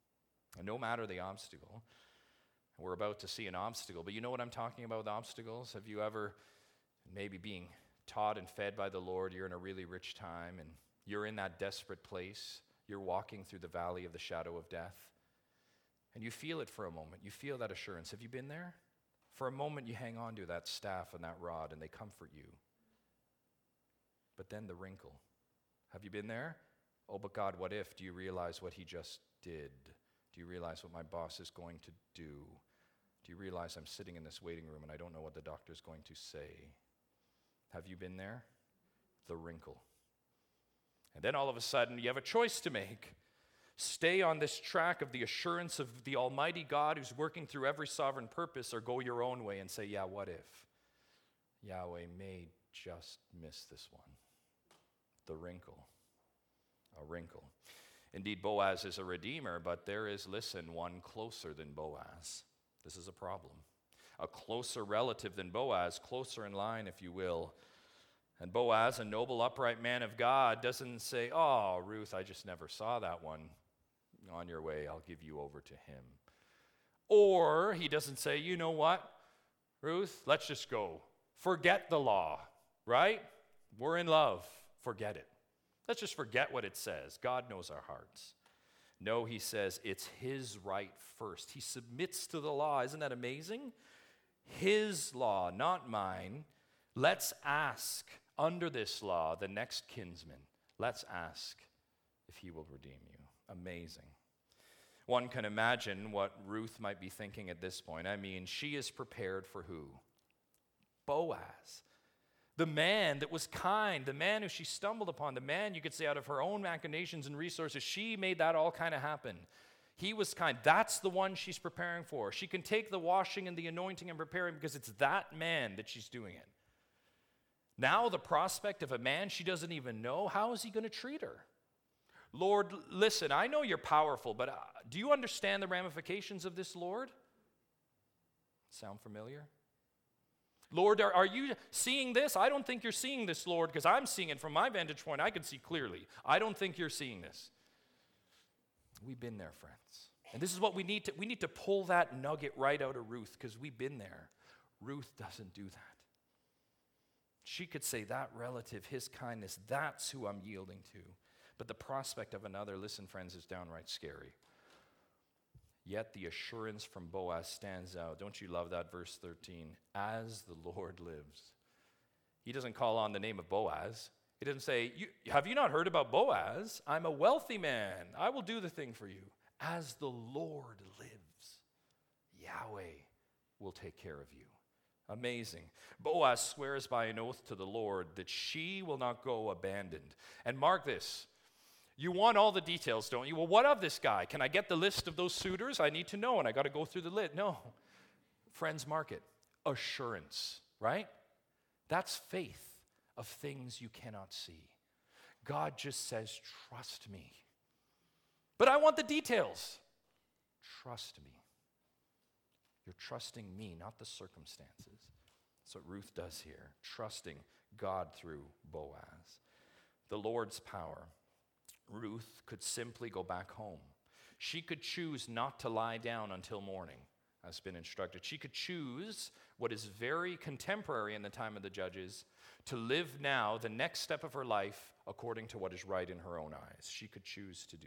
we're about to see an obstacle, but you know what I'm talking about with obstacles? Have you ever, maybe being taught and fed by the Lord, you're in a really rich time and you're in that desperate place, you're walking through the valley of the shadow of death, and you feel it for a moment, you feel that assurance. Have you been there? For a moment, you hang on to that staff and that rod, and they comfort you. But then the wrinkle. Have you been there? Oh, but God, what if? Do you realize what he just did? Do you realize what my boss is going to do? Do you realize I'm sitting in this waiting room and I don't know what the doctor's going to say? Have you been there? The wrinkle. And then all of a sudden, you have a choice to make. Stay on this track of the assurance of the Almighty God who's working through every sovereign purpose, or go your own way and say, yeah, what if? Yahweh may just miss this one. The wrinkle. A wrinkle. Indeed, Boaz is a redeemer, but there is, listen, one closer than Boaz. This is a problem. A closer relative than Boaz, closer in line, if you will. And Boaz, a noble, upright man of God, doesn't say, oh, Ruth, I just never saw that one. On your way, I'll give you over to him. Or he doesn't say, you know what, Ruth, let's just go. Forget the law, right? We're in love. Forget it. Let's just forget what it says. God knows our hearts. No, he says it's his right first. He submits to the law. Isn't that amazing? His law, not mine. Let's ask under this law the next kinsman. Let's ask if he will redeem you. Amazing. One can imagine what Ruth might be thinking at this point. I mean, she is prepared for who? Boaz. The man that was kind, the man who she stumbled upon, the man you could say out of her own machinations and resources, she made that all kind of happen. He was kind. That's the one she's preparing for. She can take the washing and the anointing and preparing because it's that man that she's doing it. Now the prospect of a man she doesn't even know, how is he going to treat her? Lord, listen, I know you're powerful, but do you understand the ramifications of this, Lord? Sound familiar? Lord, are you seeing this? I don't think you're seeing this, Lord, because I'm seeing it from my vantage point. I can see clearly. I don't think you're seeing this. We've been there, friends. And this is what we need to pull that nugget right out of Ruth, because we've been there. Ruth doesn't do that. She could say, that relative, his kindness, that's who I'm yielding to. But the prospect of another, listen, friends, is downright scary. Yet the assurance from Boaz stands out. Don't you love that? Verse 13. As the Lord lives. He doesn't call on the name of Boaz. He doesn't say, have you not heard about Boaz? I'm a wealthy man. I will do the thing for you. As the Lord lives, Yahweh will take care of you. Amazing. Boaz swears by an oath to the Lord that she will not go abandoned. And mark this. You want all the details, don't you? Well, what of this guy? Can I get the list of those suitors? I need to know, and I got to go through the list. No. Friends, mark it. Assurance, right? That's faith of things you cannot see. God just says, trust me. But I want the details. Trust me. You're trusting me, not the circumstances. That's what Ruth does here, trusting God through Boaz. The Lord's power. Ruth could simply go back home. She could choose not to lie down until morning, as been instructed. She could choose what is very contemporary in the time of the judges, to live now the next step of her life according to what is right in her own eyes. She could choose to do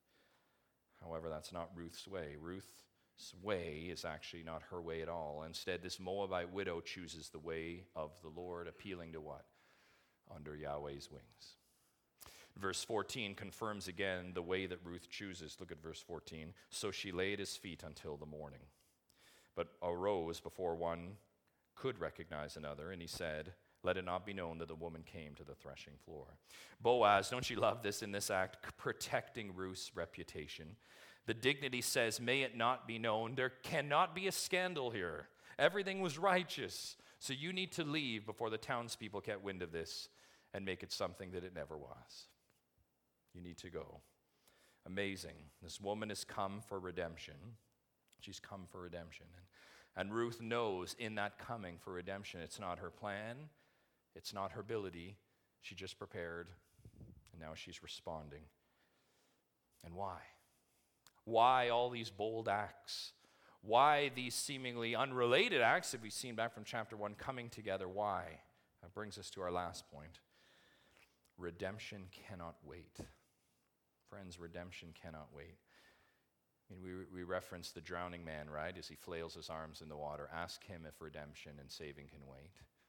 that. However, that's not Ruth's way. Ruth's way is actually not her way at all. Instead, this Moabite widow chooses the way of the Lord, appealing to what? Under Yahweh's wings. Verse 14 confirms again the way that Ruth chooses. Look at verse 14. So she lay at his feet until the morning, but arose before one could recognize another, and he said, let it not be known that the woman came to the threshing floor. Boaz, don't you love this in this act, protecting Ruth's reputation? The dignity says, may it not be known. There cannot be a scandal here. Everything was righteous. So you need to leave before the townspeople get wind of this and make it something that it never was. You need to go. Amazing. This woman has come for redemption. She's come for redemption. And Ruth knows in that coming for redemption, it's not her plan. It's not her ability. She just prepared. And now she's responding. And why? Why all these bold acts? Why these seemingly unrelated acts that we've seen back from chapter 1 coming together? Why? That brings us to our last point. Redemption cannot wait. Friends, redemption cannot wait. I mean, we reference the drowning man, right? As he flails his arms in the water. Ask him if redemption and saving can wait.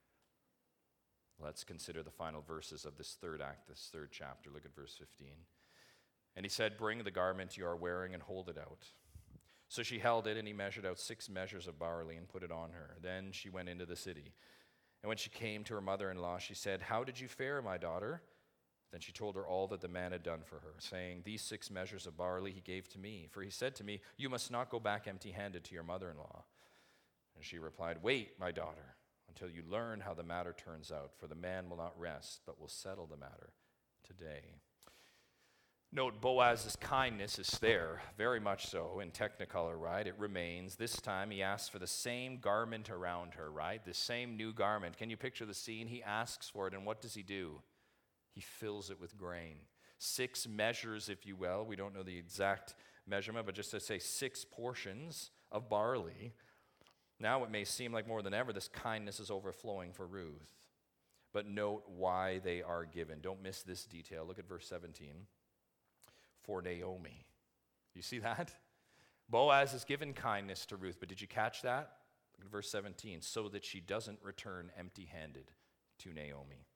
Let's consider the final verses of this third act, this third chapter. Look at verse 15. And he said, bring the garment you are wearing and hold it out. So she held it, and he measured out 6 measures of barley and put it on her. Then she went into the city. And when she came to her mother-in-law, she said, how did you fare, my daughter? Then she told her all that the man had done for her, saying, these 6 measures of barley he gave to me. For he said to me, you must not go back empty-handed to your mother-in-law. And she replied, wait, my daughter, until you learn how the matter turns out. For the man will not rest, but will settle the matter today. Note, Boaz's kindness is there, very much so, in Technicolor, right? It remains. This time he asks for the same garment around her, right? The same new garment. Can you picture the scene? He asks for it, and what does he do? He fills it with grain. 6 measures, if you will. We don't know the exact measurement, but just to say 6 portions of barley. Now it may seem like more than ever this kindness is overflowing for Ruth. But note why they are given. Don't miss this detail. Look at verse 17. For Naomi. You see that? Boaz has given kindness to Ruth, but did you catch that? Look at verse 17. So that she doesn't return empty-handed to Naomi.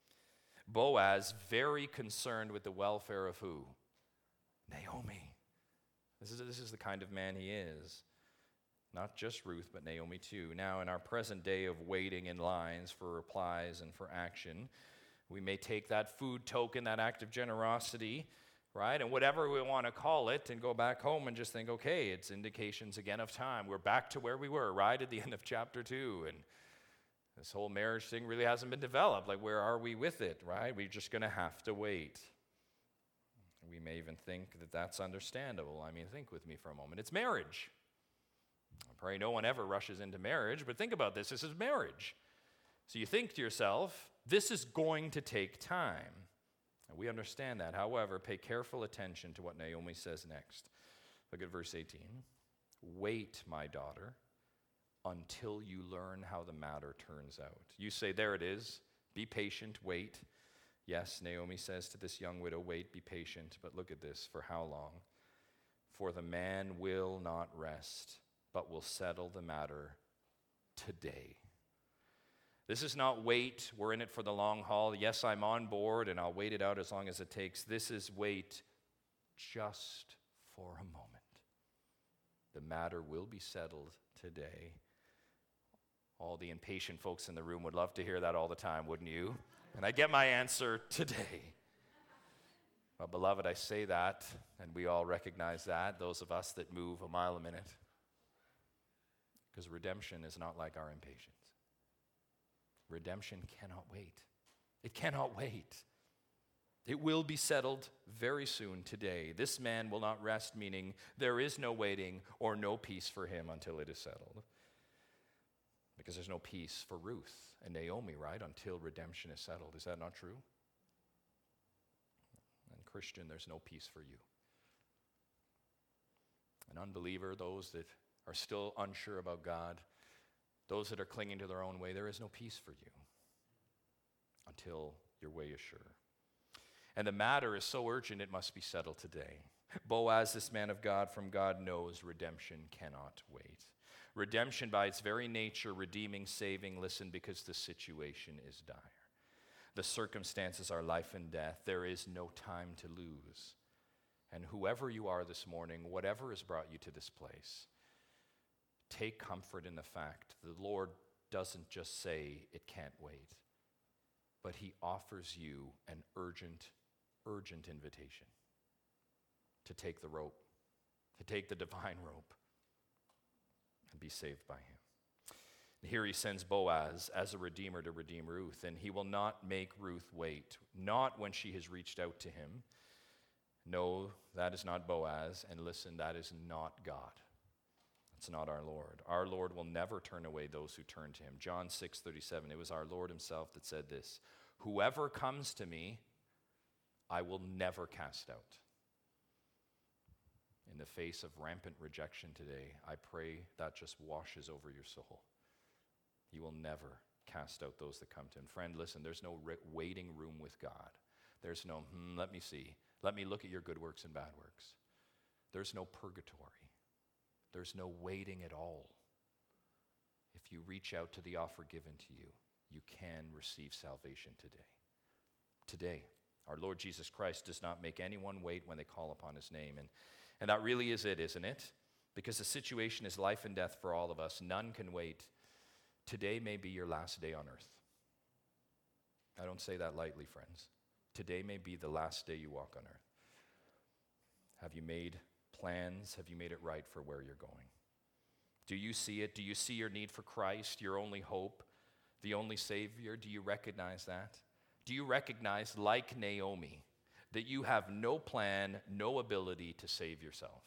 Boaz, very concerned with the welfare of who? Naomi. This is the kind of man he is. Not just Ruth, but Naomi too. Now, in our present day of waiting in lines for replies and for action, we may take that food token, that act of generosity, right, and whatever we want to call it, and go back home and just think, okay, it's indications again of time. We're back to where we were, right at the end of chapter 2, and this whole marriage thing really hasn't been developed. Like, where are we with it, right? We're just going to have to wait. We may even think that that's understandable. I mean, think with me for a moment. It's marriage. I pray no one ever rushes into marriage, but think about this. This is marriage. So you think to yourself, this is going to take time. And we understand that. However, pay careful attention to what Naomi says next. Look at verse 18. Wait, my daughter, until you learn how the matter turns out. You say, there it is. Be patient, wait. Yes, Naomi says to this young widow, wait, be patient. But look at this. For how long? For the man will not rest, but will settle the matter today. This is not wait, we're in it for the long haul. Yes, I'm on board and I'll wait it out as long as it takes. This is wait just for a moment. The matter will be settled today. All the impatient folks in the room would love to hear that all the time, wouldn't you? And I get my answer today. Well, beloved, I say that, and we all recognize that, those of us that move a mile a minute. Because redemption is not like our impatience. Redemption cannot wait. It cannot wait. It will be settled very soon today. This man will not rest, meaning there is no waiting or no peace for him until it is settled. Because there's no peace for Ruth and Naomi, right, until redemption is settled. Is that not true? And Christian, there's no peace for you. An unbeliever, those that are still unsure about God, those that are clinging to their own way, there is no peace for you until your way is sure. And the matter is so urgent, it must be settled today. Boaz, this man of God from God, knows redemption cannot wait. Redemption, by its very nature, redeeming, saving, listen, because the situation is dire. The circumstances are life and death. There is no time to lose. And whoever you are this morning, whatever has brought you to this place, take comfort in the fact the Lord doesn't just say it can't wait, but he offers you an urgent invitation to take the rope, to take the divine rope, and be saved by him. And here he sends Boaz as a redeemer to redeem Ruth, and he will not make Ruth wait, not when she has reached out to him. No, that is not Boaz, and listen, that is not God. It's not our Lord. Our Lord will never turn away those who turn to him. John 6:37, it was our Lord himself that said this, whoever comes to me, I will never cast out. In the face of rampant rejection today, I pray that just washes over your soul. He will never cast out those that come to him. Friend, listen, there's no waiting room with God. There's no, let me see. Let me look at your good works and bad works. There's no purgatory. There's no waiting at all. If you reach out to the offer given to you, you can receive salvation today. Today, our Lord Jesus Christ does not make anyone wait when they call upon his name. And that really is it, isn't it? Because the situation is life and death for all of us. None can wait. Today may be your last day on earth. I don't say that lightly, friends. Today may be the last day you walk on earth. Have you made plans? Have you made it right for where you're going? Do you see it? Do you see your need for Christ, your only hope, the only Savior? Do you recognize that? Do you recognize, like Naomi, that you have no plan, no ability to save yourself?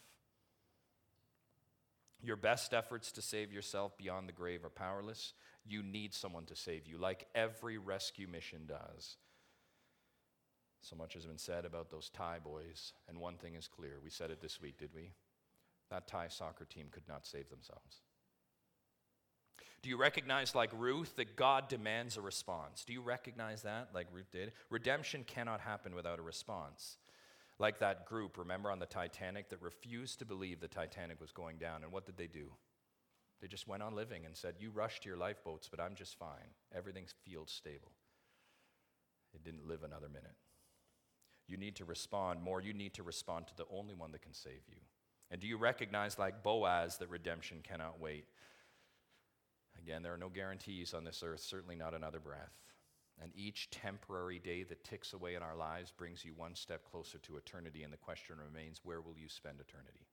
Your best efforts to save yourself beyond the grave are powerless. You need someone to save you, like every rescue mission does. So much has been said about those Thai boys, and one thing is clear. We said it this week, did we? That Thai soccer team could not save themselves. Do you recognize, like Ruth, that God demands a response? Do you recognize that, like Ruth did? Redemption cannot happen without a response. Like that group, remember, on the Titanic that refused to believe the Titanic was going down. And what did they do? They just went on living and said, you rushed to your lifeboats, but I'm just fine. Everything feels stable. It didn't live another minute. You need to respond more. You need to respond to the only one that can save you. And do you recognize, like Boaz, that redemption cannot wait? Again, there are no guarantees on this earth, certainly not another breath. And each temporary day that ticks away in our lives brings you one step closer to eternity, and the question remains, where will you spend eternity?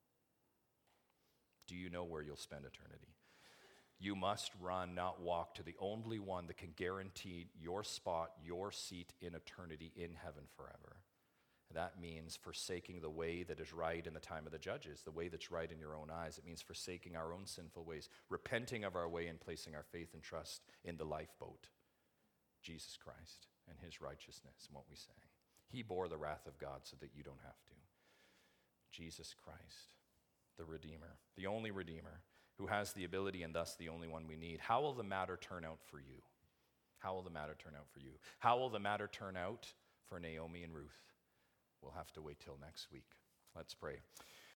Do you know where you'll spend eternity? You must run, not walk, to the only one that can guarantee your spot, your seat in eternity in heaven forever. That means forsaking the way that is right in the time of the judges, the way that's right in your own eyes. It means forsaking our own sinful ways, repenting of our way and placing our faith and trust in the lifeboat, Jesus Christ and his righteousness and what we sang. He bore the wrath of God so that you don't have to. Jesus Christ, the Redeemer, the only Redeemer, who has the ability and thus the only one we need. How will the matter turn out for you? How will the matter turn out for you? How will the matter turn out for Naomi and Ruth? We'll have to wait till next week. Let's pray.